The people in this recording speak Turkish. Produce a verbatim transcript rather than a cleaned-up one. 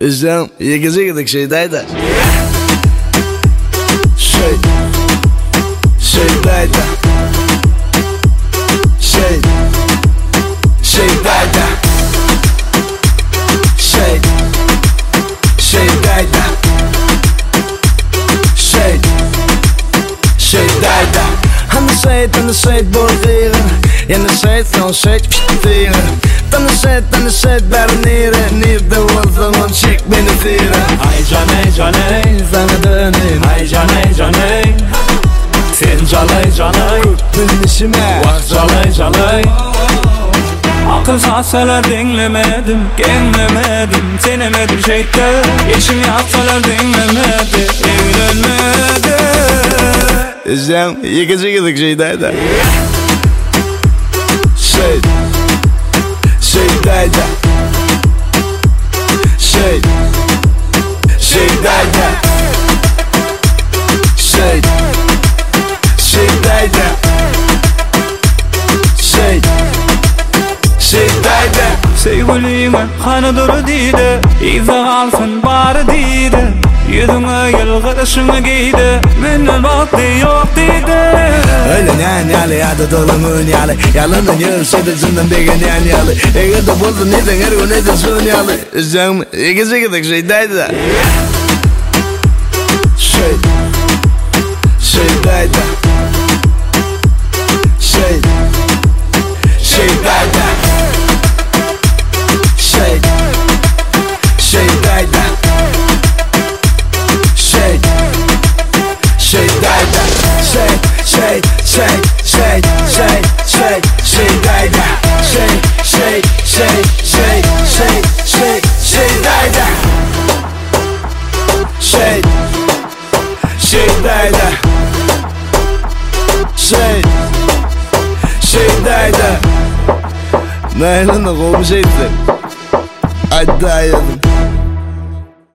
Üzüm yekisi gidip şeydaydı. Şey Şeydaydı. Şey Şeydaydı. Şey Şeydaydı. Şey Şeydaydı. Han er sat, han er sat borgeren. Han er sat, han er sat pisteren. Han er sat, han er sat bare nere. Nede olsa man çek beni fire. Ay caney caney Sana döneyim. Ay caney caney Sen caney caney Benim işime Bak caney caney Akıl satsalar dinlemedim, genlemedim, senemedim şeyde. Yeşim yapsalar dinlemedi, evlenmedi. Üzüm yekisi gidip şeydaydı. Şey Şeydaydı. Şey Şeydaydı. Şey Şeydaydı. Şey Şeydaydı. Sevgilime kanı duru diydi, izah alsın bari diydi. Yüzüne gel karışını giydi, benden vakti yok dedi. Öyle nyan yalı ya da dolumun yalı. Yalanın yarısı da zından begen yan yalı. Eğer de buldun neden her gün neden son yalı. Üzüm ikisi gidip şeydaydı. Şey Şeydaydı. Şey Şeydaydı. Şey Şeydaydı. Şey Şeydaydı. Şey Şey Şey Şey Şey Şey Şeydaydı. Şey Şey Şey Şey Şey Şey Şeydaydı. Şey Şeydaydı. Şey Şeydaydı. Nail'in de kovmuş etti. Hadi dayanın.